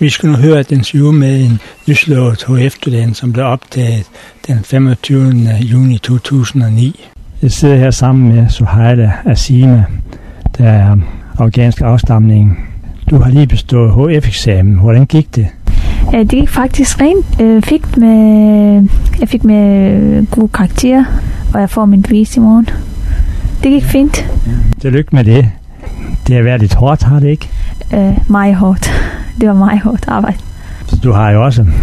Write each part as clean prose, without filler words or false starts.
Vi skal nu høre et interview med en nyslået HF-student, som blev optaget den 25. juni 2009. Jeg sidder her sammen med Suhaila Azime, der er afghansk afstamning. Du har lige bestået HF-eksamen. Hvordan gik det? Det gik faktisk rent. Jeg fik med gode karakterer, og jeg får min bevis i morgen. Det gik fint. Tillykke med det. Det har været lidt hårdt, har det ikke? Meget hårdt. Det var meget hårdt arbejde. Så du har jo også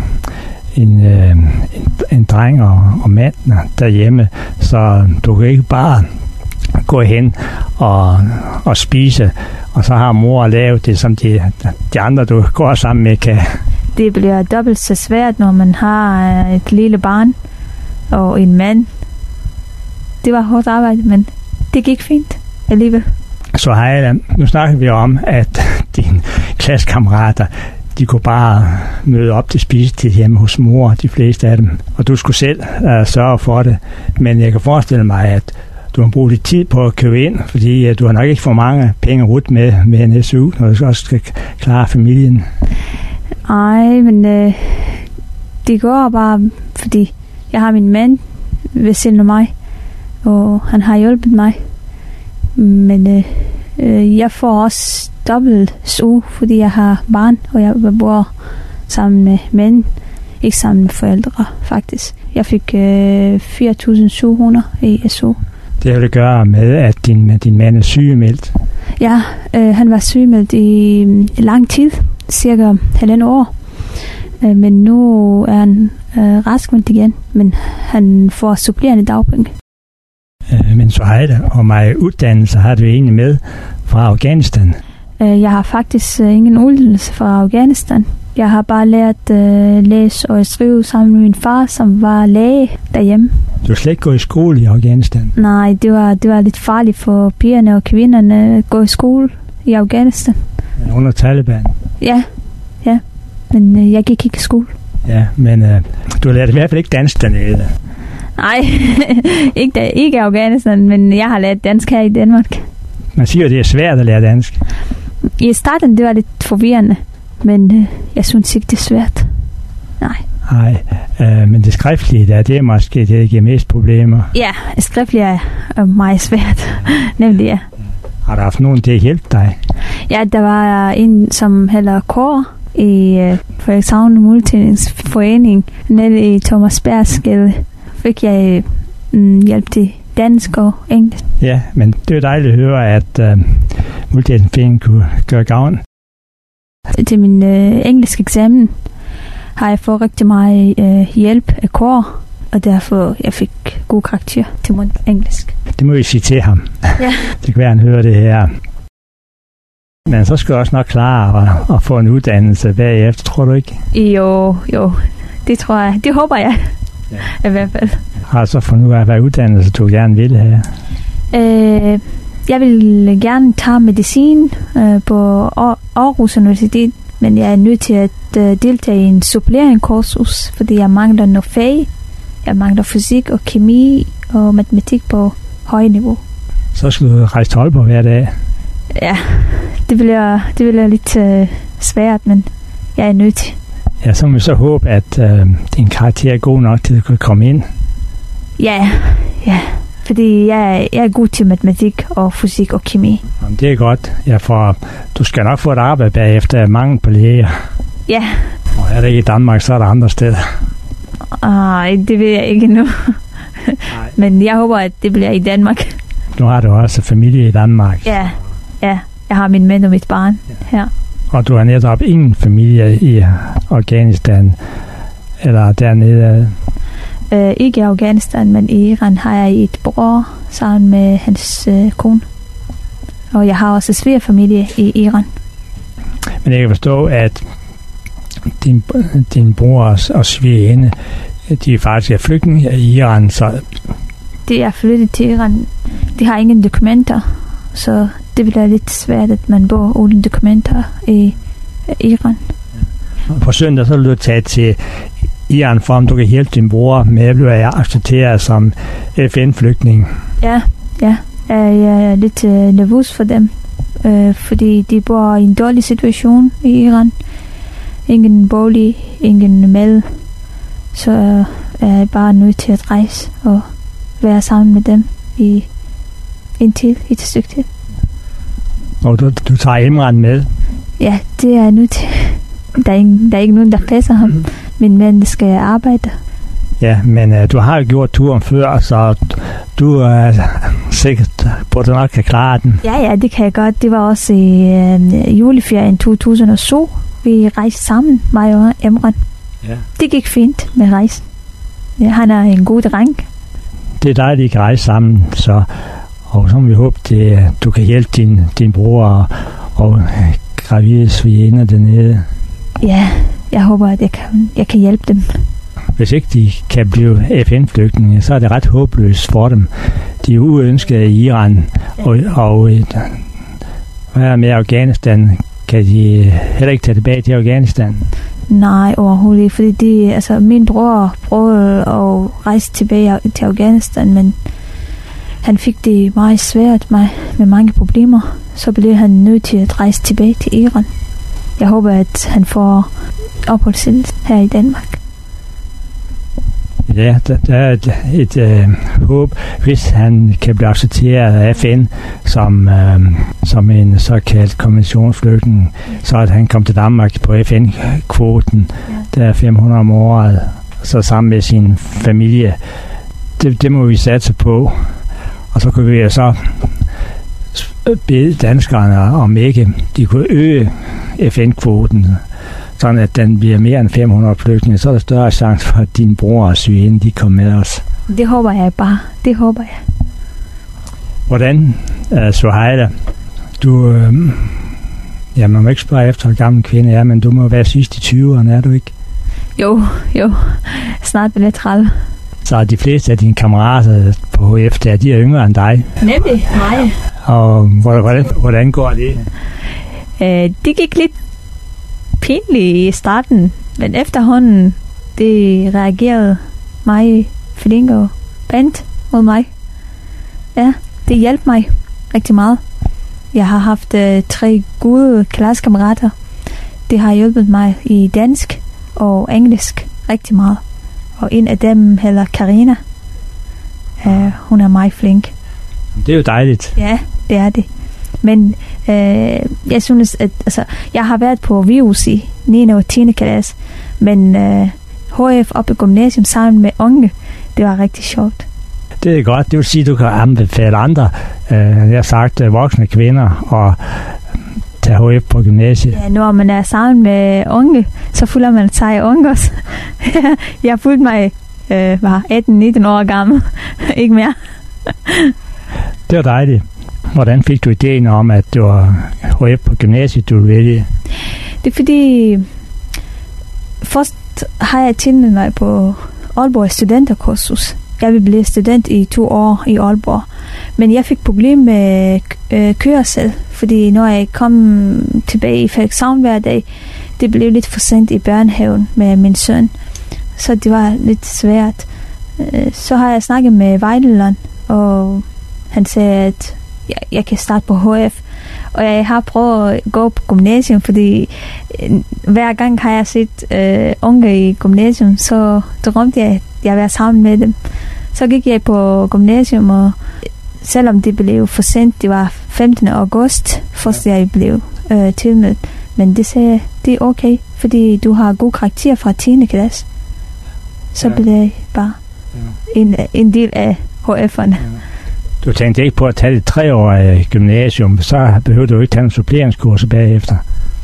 en dreng og mand derhjemme, så du kan ikke bare gå hen og spise, og så har mor lavet det, som de andre, du går sammen med, kan. Det bliver dobbelt så svært, når man har et lille barn og en mand. Det var hårdt arbejde, men det gik fint alligevel. Så hej, nu snakker vi om, at dine klassekammerater, de kunne bare møde op til spisetid hjemme hos mor, de fleste af dem, og du skulle selv sørge for det. Men jeg kan forestille mig, at du har brugt lidt tid på at købe ind, fordi du har nok ikke for mange penge rut med en SU, når du også skal klare familien. Nej, men det går bare, fordi jeg har min mand ved siden af mig, og han har hjulpet mig. Men jeg får også dobbelt SU, fordi jeg har barn, og jeg bor sammen med mænd, ikke sammen med forældre, faktisk. Jeg fik 4.700 i SU. Det har det gøre med, at din mand er sygemeldt? Ja, han var sygemeldt i lang tid, cirka 1,5 år. Men nu er han raskmeldt igen, men han får supplerende dagpenge. Men så har det, og mig uddannelse har du egentlig med fra Afghanistan? Jeg har faktisk ingen uddannelse fra Afghanistan. Jeg har bare lært læse og skrive sammen med min far, som var læge derhjemme. Du har slet ikke gået i skole i Afghanistan? Nej, det var lidt farligt for pigerne og kvinderne at gå i skole i Afghanistan. Under Taliban? Ja. Men jeg gik ikke i skole. Ja, men du har lært i hvert fald ikke dansk dernede? Nej, ikke i Afghanistan, men jeg har lært dansk her i Danmark. Man siger, at det er svært at lære dansk. I starten, det var lidt forvirrende, men jeg synes ikke, det er svært. Nej, men det skriftlige der, det er måske det, der giver mest problemer. Ja, skriftlige er meget svært, nemlig ja. Har du haft nogen til at hjælpe dig? Ja, der var en, som hedder Kåre i Frederikshavn Multiforening, nede i Thomas Bergsgade. Fik jeg hjælp til dansk og engelsk. Ja, men det er dejligt at høre, at Multiforeningen kunne gøre gavn. Til min engelsk eksamen har jeg fået rigtig meget hjælp af Kåre, og derfor jeg fik god karakter til min engelsk. Det må vi sige til ham. Ja. Det kan være, han hører det her. Men så skal du også nok klare at få en uddannelse bagefter, tror du ikke? Jo, det tror jeg. Det håber jeg. Ja. I hvert fald. Har du så fundet ud af, hvad uddannelse du gerne vil have? Jeg vil gerne tage medicin på Aarhus Universitet, men jeg er nødt til at deltage i en supplerende kursus, fordi jeg mangler noget fag. Jeg mangler fysik og kemi og matematik på højt niveau. Så skal du rejse til Aalborg hver dag? Ja, det bliver lidt svært, men jeg er nødt til. Ja, så må vi så håbe, at din karakter er god nok til at kunne komme ind. Ja, fordi jeg er god til matematik og fysik og kemi. Jamen, det er godt. Du skal nok få et arbejde bagefter mangel på læger. Ja. Og er det ikke i Danmark, så er der andre steder. Det ved jeg ikke nu. Men jeg håber, at det bliver i Danmark. Nu har du også familie i Danmark. Ja. Jeg har min mand og mit barn her. Og du har netop ingen familie i Afghanistan, eller dernede? Ikke i Afghanistan, men i Iran har jeg et bror sammen med hans kone. Og jeg har også svigerfamilie i Iran. Men jeg kan forstå, at din bror og svigerinde, de faktisk er flygtninge i Iran, så... De er flyttet til Iran. De har ingen dokumenter, så det bliver lidt svært, at man bor uden dokumenter i Iran. På søndag så vil du tage til Iran, for om du kan hjælpe din bror med at blive accepteret som FN-flygtning. Ja. Jeg er lidt nervøs for dem, fordi de bor i en dårlig situation i Iran. ingen bolig, ingen mad. Så er jeg bare nødt til at rejse og være sammen med dem i et stykke tid. Og du tager Imran med? Ja, det er jeg nødt til. Der er ikke nogen, der passer ham. Min mand skal arbejde. Ja, men du har jo gjort turen før, så du er sikkert på, at du nok kan klare den. Ja, det kan jeg godt. Det var også i juleferien 2007. Vi rejste sammen, mig og Imran. Ja. Det gik fint med rejsen. Ja, han er en god dreng. Det er dig, de kan rejse sammen, og så må vi håbe, at du kan hjælpe din bror og gravide svigerinder dernede. Ja, jeg håber, at jeg kan hjælpe dem. Hvis ikke de kan blive FN-flygtninge, så er det ret håbløst for dem. De er uønskede i Iran, og hvad er med Afghanistan? Kan de heller ikke tage tilbage til Afghanistan? Nej, overhovedet ikke, fordi min bror prøvede at rejse tilbage til Afghanistan, men han fik det meget svært med mange problemer. Så blev han nødt til at rejse tilbage til Iran. Jeg håber, at han får opholdstilladelse her i Danmark. Ja, der er et håb, hvis han kan blive accepteret af FN som en såkaldt konventionsflygtning, så at han kommer til Danmark på FN-kvoten, der er 500 om året, så sammen med sin familie. Det må vi satse på. Og så kunne vi så bede danskerne om ikke, de kunne øge FN-kvoten, sådan at den bliver mere end 500 flygtninge, så er der større chance for, at dine bror og syge, de kommer med os. Det håber jeg bare. Det håber jeg. Hvordan, Suhaila, man må ikke spørge efter, hvor gammel kvinde er, men du må være sidst i 20'erne, er du ikke? Jo. Snart bliver jeg 30. Så de fleste af dine kammerater på HF, de er yngre end dig. Nemlig, mig. Og hvordan går det? Det gik lidt pinligt i starten, men efterhånden, det reagerede meget flink og pænt mod mig. Ja, det hjalp mig rigtig meget. Jeg har haft 3 gode klassekammerater. Det har hjulpet mig i dansk og engelsk rigtig meget. Og en af dem hedder Karina. Hun er meget flink. Det er jo dejligt. Ja, det er det. Men jeg synes, at jeg har været på VUC i 9. og 10. klasse, men HF op i gymnasium sammen med unge, det var rigtig sjovt. Det er godt. Det vil sige, at du kan anbefale andre, jeg har sagt, voksne kvinder og tage HF på gymnasiet. Ja, når man er sammen med unge, så føler man sig unge også. Jeg følte mig var 18-19 år gammel. Ikke mere. Det var dejligt. Hvordan fik du ideen om, at det var HF på gymnasiet, du ville vælge? Det er fordi, først har jeg tilmeldt mig på Aalborg studenterkursus. Jeg vil blive student i 2 år i Aalborg. Men jeg fik problemer med kørsel, fordi når jeg kom tilbage i Frederikshavn hver dag, det blev lidt for sent i børnehaven med min søn. Så det var lidt svært. Så har jeg snakket med vejlederen, og han sagde, at jeg kan starte på HF. Og jeg har prøvet at gå på gymnasium, fordi hver gang har jeg set unge i gymnasium, så drømte jeg, at jeg var sammen med dem. Så gik jeg på gymnasium, og selvom det blev for sent, det var 15. august, først jeg blev tilmeldt. Men det sagde jeg, det er okay, fordi du har god karakter fra 10. klasse. Så blev jeg bare en del af HF'erne. Ja. Du tænkte ikke på at tage det 3-årige gymnasium, så behøver du ikke tage en suppleringskurser bagefter?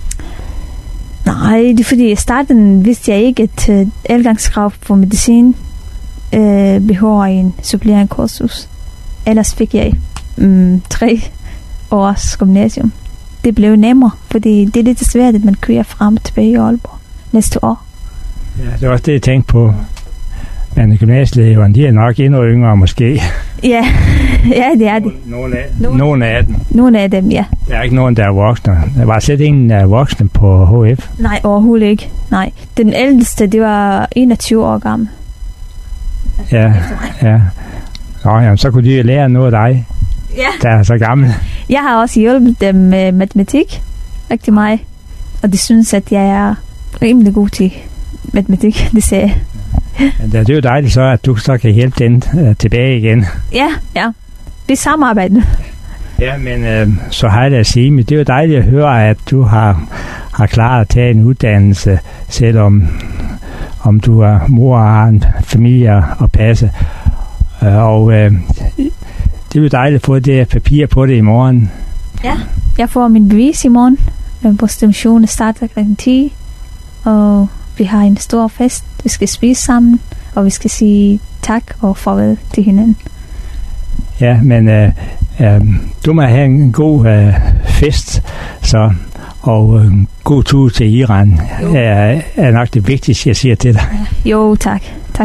Nej, det er fordi i starten vidste jeg ikke, at adgangskrav for medicin behøver en suppleringskursus. Ellers fik jeg 3 års gymnasium. Det blev nemmere, fordi det er lidt svært, at man kører frem og tilbage i Aalborg næste år. Ja, det var også det, jeg tænkte på. Men gymnasieeleverne, de er nok endnu yngre måske. Ja, det er det. Nogle af dem, ja. Der er ikke nogen, der er voksne. Der var slet ingen, der er voksne på HF. Nej, overhovedet ikke. Nej. Den ældste, det var 21 år gammel. Ja. Nå, jamen, så kunne de lære noget af dig, der er så gammel. Jeg har også hjulpet dem med matematik rigtig meget. Og de synes, at jeg er rimelig god til matematik, det sagde jeg. Men det er jo dejligt så, at du så kan hjælpe den tilbage igen. Ja. Vi samarbejder. Ja, men Sohaila Azimi, det er jo dejligt at høre, at du har klaret at tage en uddannelse, selvom du er mor og har en familie at passe. Og det er jo dejligt at få det papir på det i morgen. Ja, jeg får min bevis i morgen. Prostitutionen starter kl. 10, og vi har en stor fest. Vi skal spise sammen, og vi skal sige tak og farvel til hinanden. Ja, men du må have en god fest, så, og god tur til Iran er nok det vigtigste, jeg siger til dig. Jo, tak.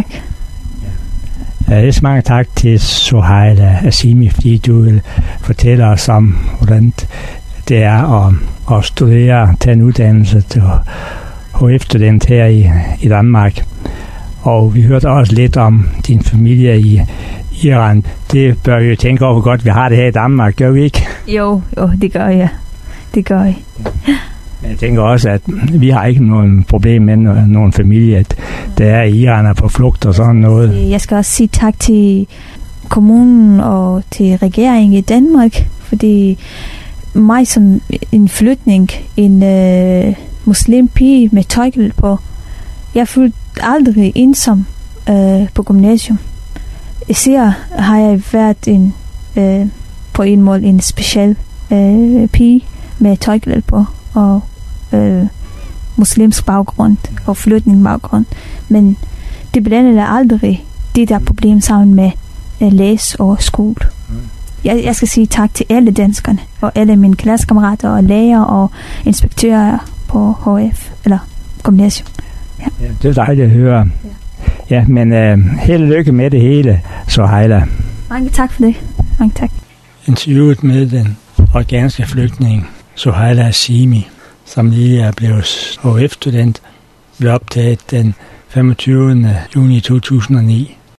Mange tak til Sohaila Azimi, fordi du vil fortælle os om, hvordan det er at studere, tage en uddannelse til HF-student her i Danmark. Og vi hørte også lidt om din familie i Iran. Det bør vi jo tænke over, hvor godt vi har det her i Danmark, gør vi ikke? Jo, det gør jeg. Men jeg tænker også, at vi har ikke nogen problem med nogen familie, der er i Iran er på flugt og sådan noget. Jeg skal også sige tak til kommunen og til regeringen i Danmark, fordi mig som en flytning, en muslim pige med tøjklæde på, jeg følte aldrig ensom på gymnasium. Især har jeg været på en måde en speciel pige med tøjklæde på og muslimsk baggrund og flytningbaggrund. Men det blandede aldrig det der problem sammen med læs og skole. Jeg skal sige tak til alle danskerne og alle mine klassekammerater og læger og inspektører på HF eller gymnasium. Ja. Ja, det er dejligt at høre. Ja, men held og lykke med det hele, Sohaila. Mange tak for det. Mange tak. Interviewet med den afghanske flygtning Sohaila Azimi, som lige er blevet HF-student, blev optaget den 25. juni 2009.